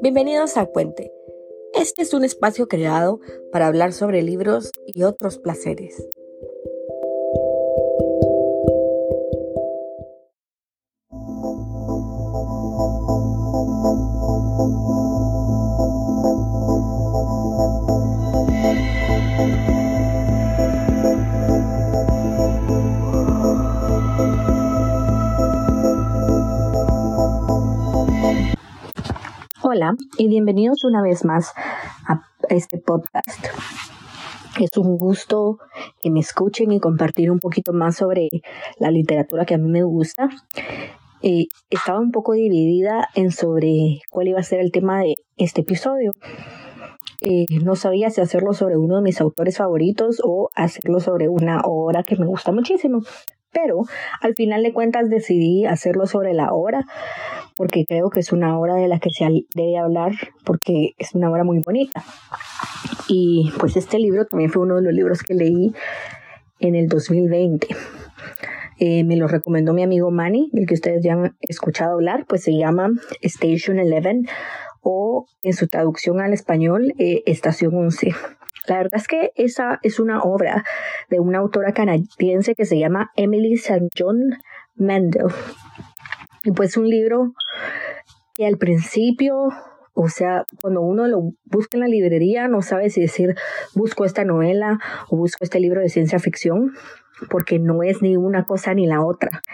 Bienvenidos a Cuente. Este es un espacio creado para hablar sobre libros y otros placeres. Hola y bienvenidos una vez más a este podcast. Es un gusto que me escuchen y compartir un poquito más sobre la literatura que a mí me gusta. Estaba un poco dividida en sobre cuál iba a ser el tema de este episodio. No sabía si hacerlo sobre uno de mis autores favoritos o hacerlo sobre una obra que me gusta muchísimo. Pero al final de cuentas decidí hacerlo sobre la obra porque creo que es una obra de la que se debe hablar porque es una obra muy bonita. Y pues este libro también fue uno de los libros que leí en el 2020. Me lo recomendó mi amigo Manny, del que ustedes ya han escuchado hablar, pues se llama Station 11 o en su traducción al español Estación 11. La verdad es que esa es una obra de una autora canadiense que se llama Emily St. John Mandel. Y pues un libro que al principio, o sea, cuando uno lo busca en la librería, no sabe si decir busco esta novela o busco este libro de ciencia ficción, porque no es ni una cosa ni la otra.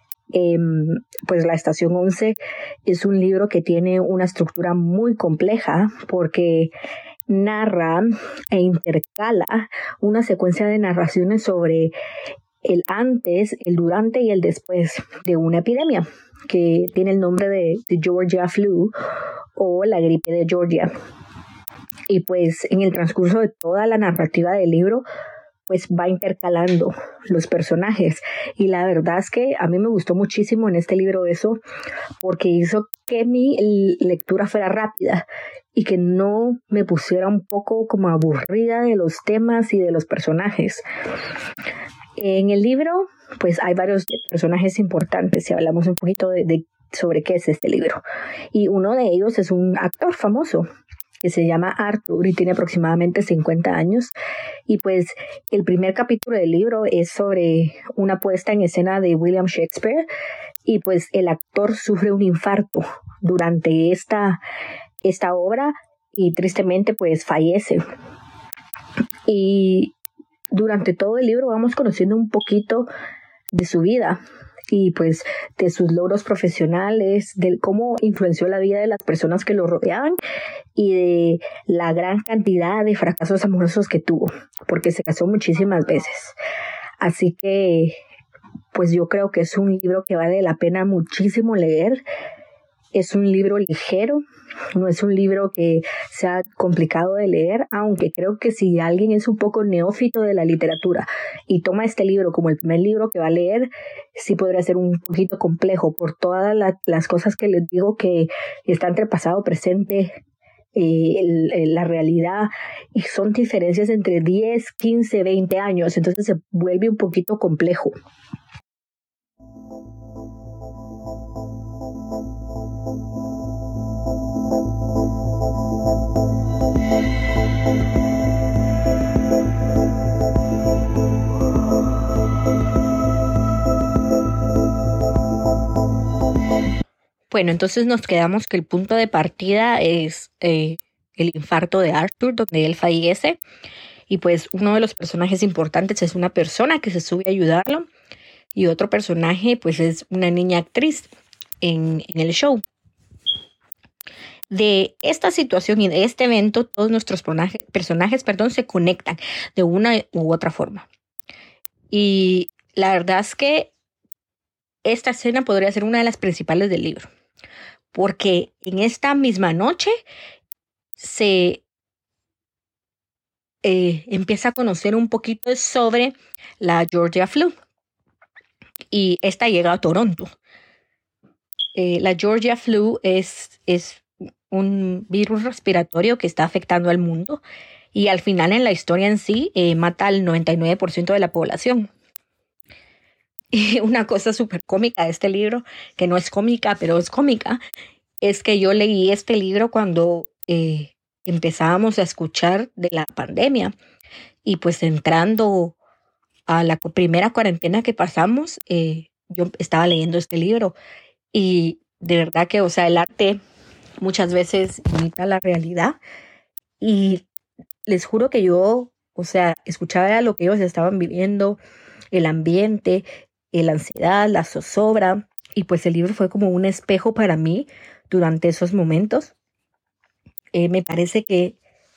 Pues La Estación 11 es un libro que tiene una estructura muy compleja porque narra e intercala una secuencia de narraciones sobre el antes, el durante y el después de una epidemia que tiene el nombre de Georgia Flu o la gripe de Georgia. Y pues en el transcurso de toda la narrativa del libro pues va intercalando los personajes. Y la verdad es que a mí me gustó muchísimo en este libro eso, porque hizo que mi lectura fuera rápida y que no me pusiera un poco como aburrida de los temas y de los personajes. En el libro, pues hay varios personajes importantes si hablamos un poquito sobre qué es este libro. Y uno de ellos es un actor famoso que se llama Arthur y tiene aproximadamente 50 años. Y pues el primer capítulo del libro es sobre una puesta en escena de William Shakespeare y pues el actor sufre un infarto durante esta obra y tristemente pues fallece. Y durante todo el libro vamos conociendo un poquito de su vida y pues de sus logros profesionales, de cómo influenció la vida de las personas que lo rodeaban y de la gran cantidad de fracasos amorosos que tuvo, porque se casó muchísimas veces. Así que pues yo creo que es un libro que vale la pena muchísimo leer. Es un libro ligero, no es un libro que sea complicado de leer, aunque creo que si alguien es un poco neófito de la literatura y toma este libro como el primer libro que va a leer, sí podría ser un poquito complejo por todas las cosas que les digo que están entre pasado, presente, la realidad, y son diferencias entre 10, 15, 20 años, entonces se vuelve un poquito complejo. Bueno, entonces nos quedamos que el punto de partida es el infarto de Arthur, donde él fallece. Y pues uno de los personajes importantes es una persona que se sube a ayudarlo. Y otro personaje pues es una niña actriz en el show. De esta situación y de este evento, todos nuestros personajes se conectan de una u otra forma. Y la verdad es que esta escena podría ser una de las principales del libro, porque en esta misma noche se empieza a conocer un poquito sobre la Georgia Flu y esta llega a Toronto. La Georgia Flu es un virus respiratorio que está afectando al mundo y al final en la historia en sí mata al 99% de la población. Y una cosa súper cómica de este libro, que no es cómica, pero es cómica, es que yo leí este libro cuando empezábamos a escuchar de la pandemia y pues entrando a la primera cuarentena que pasamos, yo estaba leyendo este libro y de verdad que, o sea, el arte muchas veces imita la realidad y les juro que yo, o sea, escuchaba lo que ellos estaban viviendo, el ambiente, la ansiedad, la zozobra, y pues el libro fue como un espejo para mí durante esos momentos. Me parece que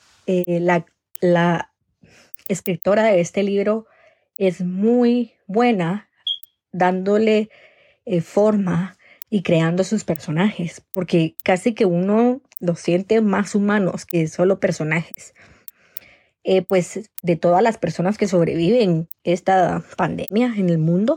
la escritora de este libro es muy buena dándole forma y creando sus personajes, porque casi que uno los siente más humanos que solo personajes. Pues de todas las personas que sobreviven esta pandemia en el mundo,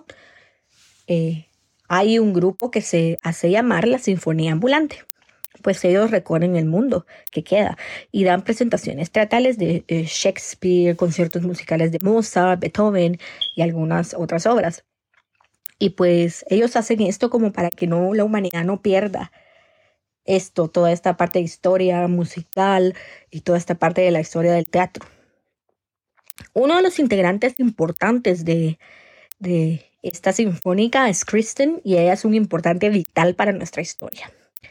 hay un grupo que se hace llamar la Sinfonía Ambulante. Pues ellos recorren el mundo que queda y dan presentaciones teatrales de Shakespeare, conciertos musicales de Mozart, Beethoven y algunas otras obras. Y pues ellos hacen esto como para que no la humanidad no pierda esto, toda esta parte de historia musical y toda esta parte de la historia del teatro. Uno de los integrantes importantes de esta sinfónica es Kristen y ella es un importante vital para nuestra historia.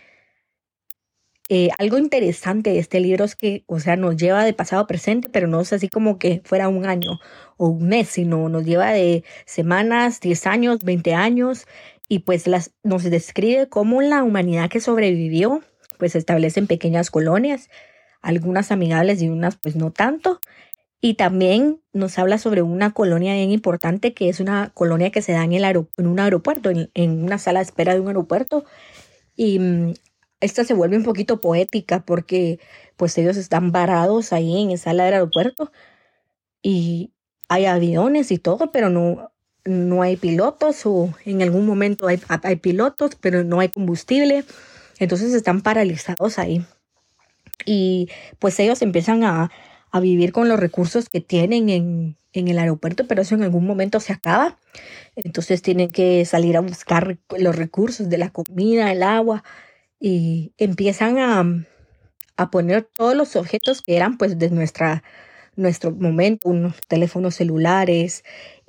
Algo interesante de este libro es que, o sea, nos lleva de pasado a presente, pero no es así como que fuera un año o un mes, sino nos lleva de semanas, 10 años, 20 años, y pues nos describe cómo la humanidad que sobrevivió, pues se establecen pequeñas colonias, algunas amigables y unas pues no tanto, y también nos habla sobre una colonia bien importante que es una colonia que se da en un aeropuerto, en una sala de espera de un aeropuerto, y esta se vuelve un poquito poética porque pues ellos están varados ahí en esa sala del aeropuerto y hay aviones y todo, pero no hay pilotos o en algún momento hay pilotos, pero no hay combustible. Entonces están paralizados ahí. Y pues ellos empiezan a vivir con los recursos que tienen en el aeropuerto, pero eso en algún momento se acaba. Entonces tienen que salir a buscar los recursos de la comida, el agua y empiezan a poner todos los objetos que eran pues de nuestro momento, unos teléfonos celulares,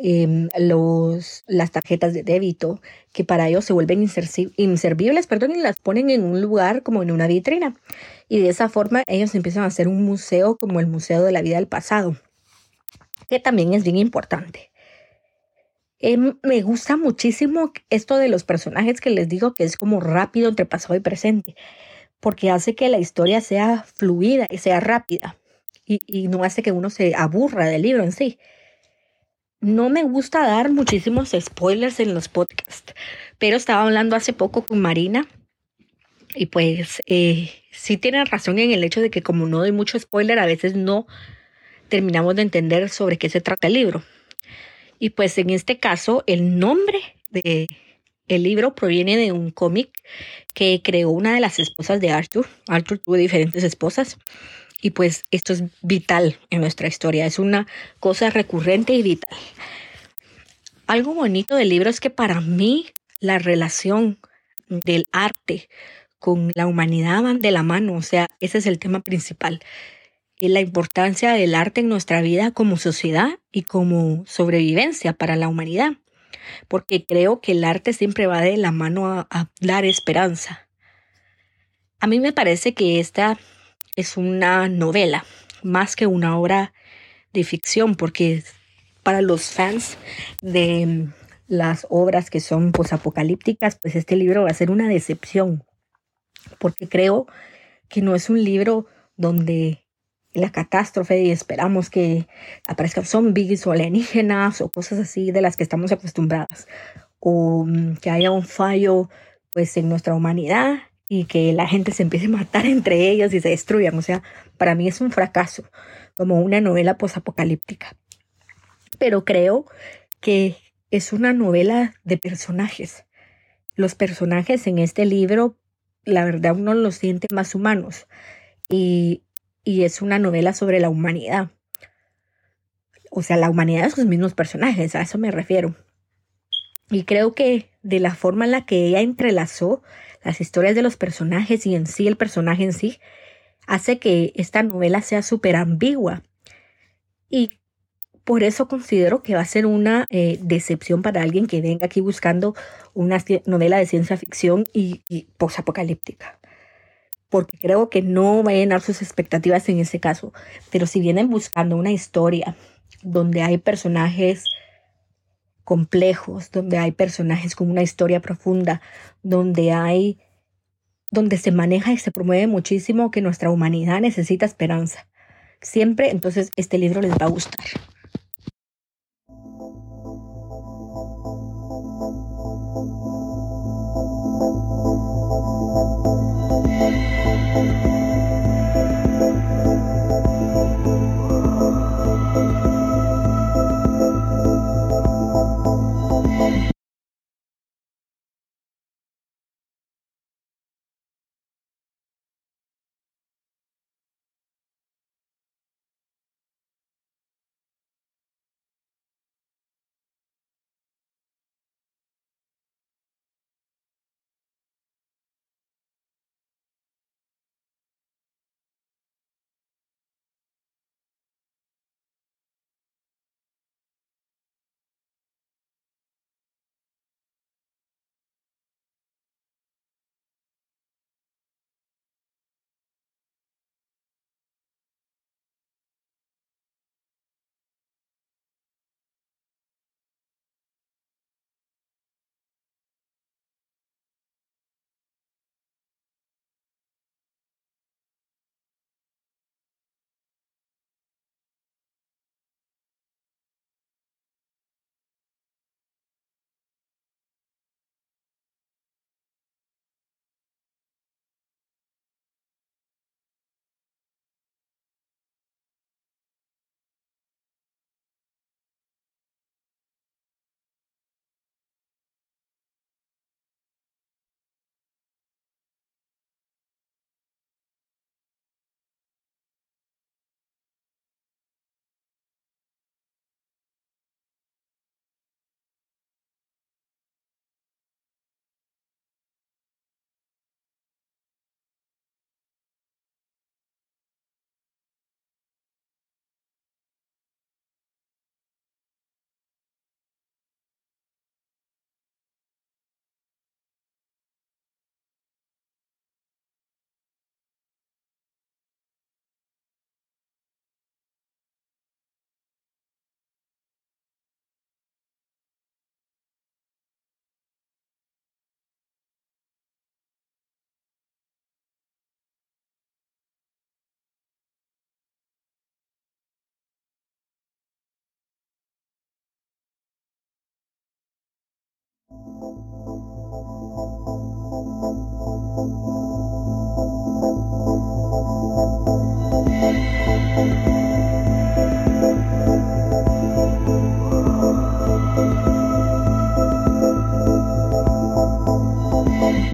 las tarjetas de débito, que para ellos se vuelven inservibles, y las ponen en un lugar como en una vitrina. Y de esa forma ellos empiezan a hacer un museo como el Museo de la Vida del Pasado, que también es bien importante. Me gusta muchísimo esto de los personajes que les digo que es como rápido entre pasado y presente, porque hace que la historia sea fluida y sea rápida y no hace que uno se aburra del libro en sí. No me gusta dar muchísimos spoilers en los podcasts, pero estaba hablando hace poco con Marina y pues sí tienen razón en el hecho de que como no doy mucho spoiler, a veces no terminamos de entender sobre qué se trata el libro. Y pues en este caso, el nombre de el libro proviene de un cómic que creó una de las esposas de Arthur. Arthur tuvo diferentes esposas y pues esto es vital en nuestra historia. Es una cosa recurrente y vital. Algo bonito del libro es que para mí la relación del arte con la humanidad van de la mano. O sea, ese es el tema principal. Y la importancia del arte en nuestra vida como sociedad y como sobrevivencia para la humanidad, porque creo que el arte siempre va de la mano a dar esperanza. A mí me parece que esta es una novela más que una obra de ficción, porque para los fans de las obras que son posapocalípticas, pues este libro va a ser una decepción, porque creo que no es un libro donde la catástrofe y esperamos que aparezcan zombies o alienígenas o cosas así de las que estamos acostumbradas, o que haya un fallo pues en nuestra humanidad y que la gente se empiece a matar entre ellos y se destruyan. O sea, para mí es un fracaso como una novela posapocalíptica, pero creo que es una novela de personajes. Los personajes en este libro, la verdad, uno los siente más humanos y es una novela sobre la humanidad. O sea, la humanidad de sus mismos personajes, a eso me refiero. Y creo que de la forma en la que ella entrelazó las historias de los personajes y en sí el personaje en sí, hace que esta novela sea súper ambigua. Y por eso considero que va a ser una decepción para alguien que venga aquí buscando una novela de ciencia ficción y posapocalíptica. Porque creo que no va a llenar sus expectativas en ese caso. Pero si vienen buscando una historia donde hay personajes complejos, donde hay personajes con una historia profunda, donde se maneja y se promueve muchísimo que nuestra humanidad necesita esperanza. Siempre, entonces, este libro les va a gustar.